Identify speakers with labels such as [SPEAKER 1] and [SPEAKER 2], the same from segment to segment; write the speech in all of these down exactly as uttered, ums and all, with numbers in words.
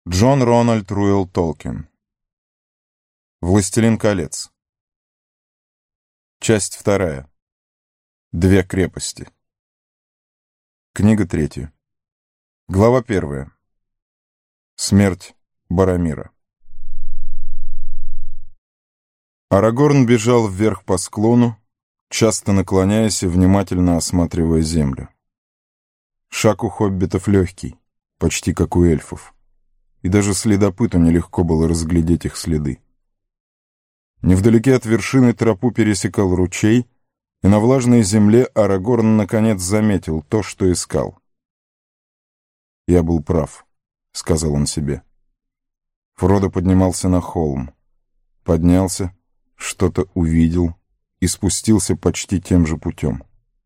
[SPEAKER 1] Джон Рональд Руэлл Толкин. «Властелин колец». Часть вторая. Две крепости. Книга третья. Глава первая. Смерть Боромира. Арагорн бежал вверх по склону, часто наклоняясь и внимательно осматривая землю. Шаг у хоббитов легкий, почти как у эльфов, и даже следопыту нелегко было разглядеть их следы. Невдалеке от вершины тропу пересекал ручей, и на влажной земле Арагорн наконец заметил то, что искал. «Я был прав», — сказал он себе. Фродо поднимался на холм. Поднялся, что-то увидел и спустился почти тем же путем.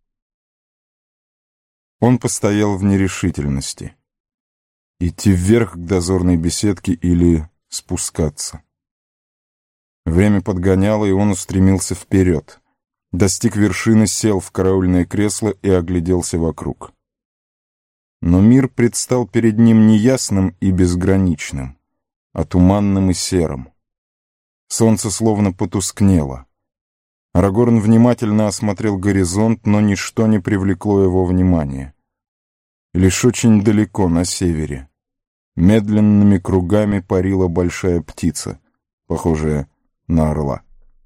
[SPEAKER 1] Он постоял в нерешительности. Идти вверх к дозорной беседке или спускаться. Время подгоняло, и он устремился вперед. Достиг вершины, сел в караульное кресло и огляделся вокруг. Но мир предстал перед ним не ясным и безграничным, а туманным и серым. Солнце словно потускнело. Арагорн внимательно осмотрел горизонт, но ничто не привлекло его внимания. Лишь очень далеко, на севере, медленными кругами парила большая птица, похожая на орла.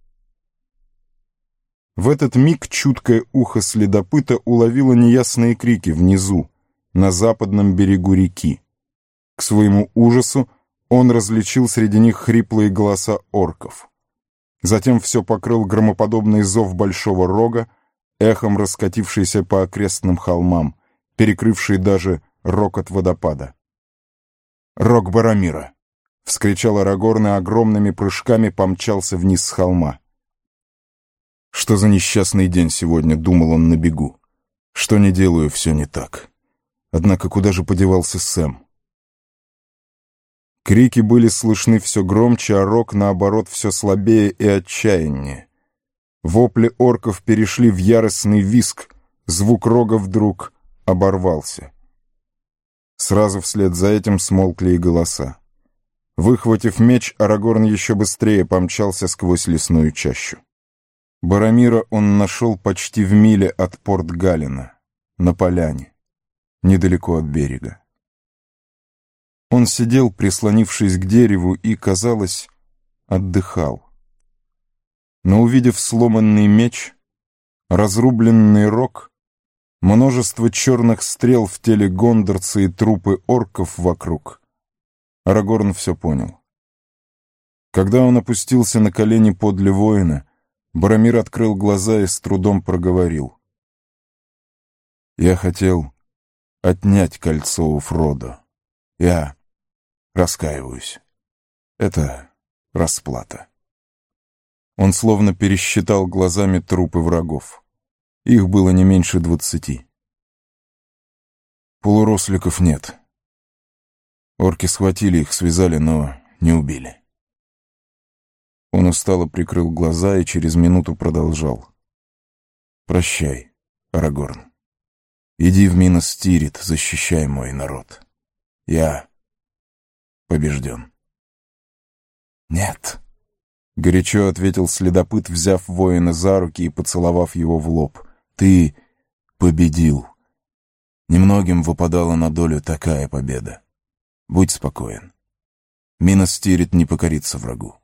[SPEAKER 1] В этот миг чуткое ухо следопыта уловило неясные крики внизу, на западном берегу реки. К своему ужасу он различил среди них хриплые голоса орков. Затем все покрыл громоподобный зов большого рога, эхом раскатившийся по окрестным холмам, перекрывший даже рокот водопада. «Рог Боромира!» — вскричал Арагорн и огромными прыжками помчался вниз с холма. «Что за несчастный день сегодня?» — думал он на бегу. «Что не делаю, все не так. Однако куда же подевался Сэм?» Крики были слышны все громче, а рог, наоборот, все слабее и отчаяннее. Вопли орков перешли в яростный визг, звук рога вдруг оборвался. Сразу вслед за этим смолкли и голоса. Выхватив меч, Арагорн еще быстрее помчался сквозь лесную чащу. Боромира он нашел почти в миле от Порт-Галлена, на поляне, недалеко от берега. Он сидел, прислонившись к дереву, и, казалось, отдыхал. Но, увидев сломанный меч, разрубленный рог, множество черных стрел в теле гондорца и трупы орков вокруг, Арагорн все понял. Когда он опустился на колени подле воина, Боромир открыл глаза и с трудом проговорил: «Я хотел отнять кольцо у Фродо. Я раскаиваюсь. Это расплата». Он словно пересчитал глазами трупы врагов. Их было не меньше двадцати. Полуросликов нет. Орки схватили их, связали, но не убили. Он устало прикрыл глаза и через минуту продолжал: «Прощай, Арагорн. Иди в Минос Тирит, защищай мой народ. Я побежден». «Нет», — горячо ответил следопыт, взяв воина за руки и поцеловав его в лоб. «Ты победил. Немногим выпадала на долю такая победа. Будь спокоен. Минос Тирит не покорится врагу».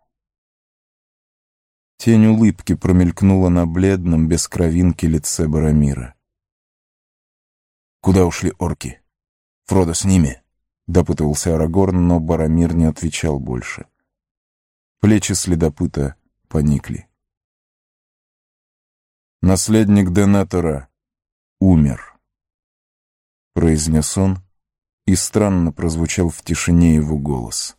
[SPEAKER 1] Тень улыбки промелькнула на бледном, без кровинки лице Боромира. «Куда ушли орки? Фродо с ними?» — допытывался Арагорн, но Боромир не отвечал больше. Плечи следопыта поникли. «Наследник Денетора умер», — произнес он, и странно прозвучал в тишине его голос.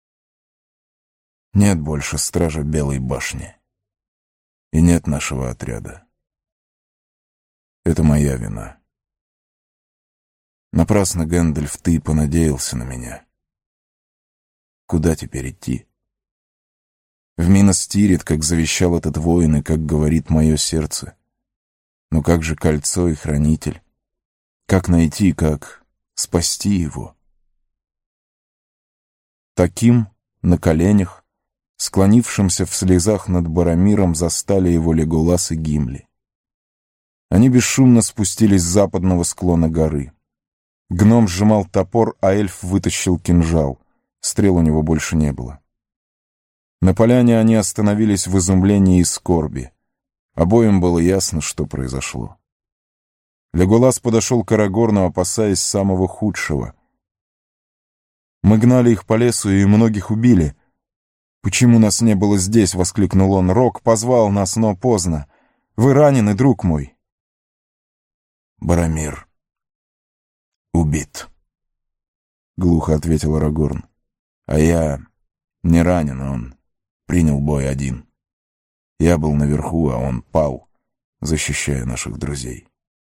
[SPEAKER 1] «Нет больше стража Белой башни. И нет нашего отряда. Это моя вина. Напрасно, Гэндальф, ты понадеялся на меня. Куда теперь идти? В Минос Тирит, как завещал этот воин и как говорит мое сердце. Но как же кольцо и хранитель? Как найти, как спасти его?» Таким, на коленях, склонившимся в слезах над Барамиром, застали его Леголас и Гимли. Они бесшумно спустились с западного склона горы. Гном сжимал топор, а эльф вытащил кинжал. Стрел у него больше не было. На поляне они остановились в изумлении и скорби. Обоим было ясно, что произошло. Леголас подошел к Арагорну, опасаясь самого худшего. «Мы гнали их по лесу и многих убили. Почему нас не было здесь?» — воскликнул он. «Рок позвал нас, но поздно. Вы ранены, друг мой».
[SPEAKER 2] «Барамир убит», — глухо ответил Арагорн. «А я не ранен, он принял бой один. Я был наверху, а он пал, защищая наших друзей».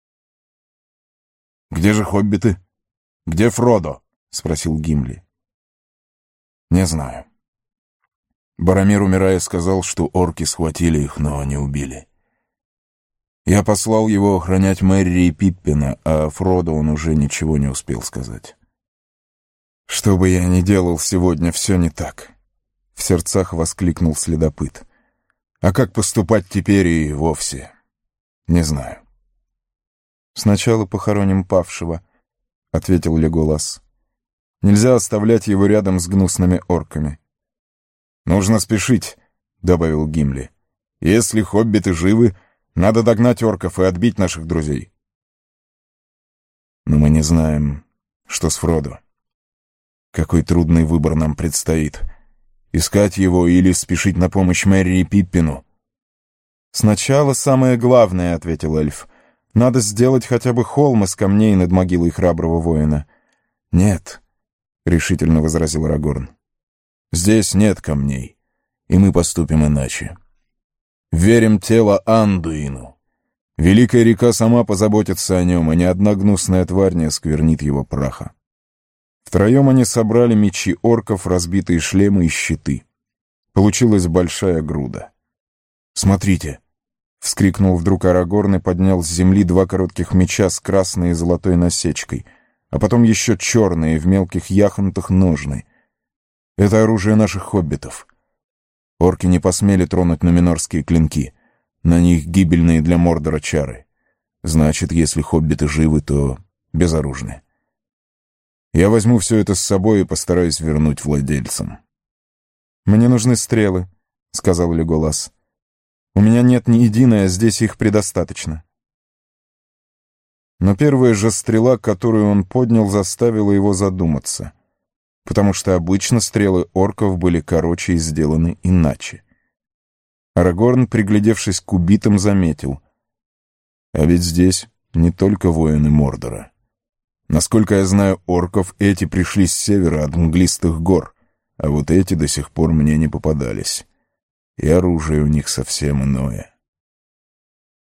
[SPEAKER 1] «Где же хоббиты? Где Фродо?» — спросил Гимли.
[SPEAKER 2] «Не знаю. Барамир, умирая, сказал, что орки схватили их, но не убили. Я послал его охранять Мерри и Пиппина, а Фродо он уже ничего не успел сказать».
[SPEAKER 1] «Что бы я ни делал сегодня, все не так», — в сердцах воскликнул следопыт. «А как поступать теперь и вовсе? Не знаю». «Сначала похороним павшего», — ответил Леголас. «Нельзя оставлять его рядом с гнусными орками».
[SPEAKER 2] «Нужно спешить», — добавил Гимли. «Если хоббиты живы, надо догнать орков и отбить наших друзей». «Но мы не знаем, что с Фродо. Какой трудный выбор нам предстоит. Искать его или спешить на помощь Мерри и Пиппину?»
[SPEAKER 1] «Сначала самое главное», — ответил эльф. «Надо сделать хотя бы холм из камней над могилой храброго воина».
[SPEAKER 2] «Нет», — решительно возразил Арагорн. «Здесь нет камней, и мы поступим иначе. Верим тело Андуину. Великая река сама позаботится о нем, и ни одна гнусная тварь не осквернит его праха».
[SPEAKER 1] Втроем они собрали мечи орков, разбитые шлемы и щиты. Получилась большая груда.
[SPEAKER 2] «Смотрите!»
[SPEAKER 1] — вскрикнул вдруг Арагорн и поднял с земли два коротких меча с красной и золотой насечкой, а потом еще черные в мелких яхонтах ножны. «Это оружие наших хоббитов. Орки не посмели тронуть нуменорские клинки. На них гибельные для Мордора чары. Значит, если хоббиты живы, то безоружны. Я возьму все это с собой и постараюсь вернуть владельцам». «Мне нужны стрелы», — сказал Леголас. «У меня нет ни единой, а здесь их предостаточно». Но первая же стрела, которую он поднял, заставила его задуматься, потому что обычно стрелы орков были короче и сделаны иначе. Арагорн, приглядевшись к убитым, заметил:
[SPEAKER 2] «А ведь здесь не только воины Мордора. Насколько я знаю орков, эти пришли с севера от мглистых гор, а вот эти до сих пор мне не попадались. И оружие у них совсем иное».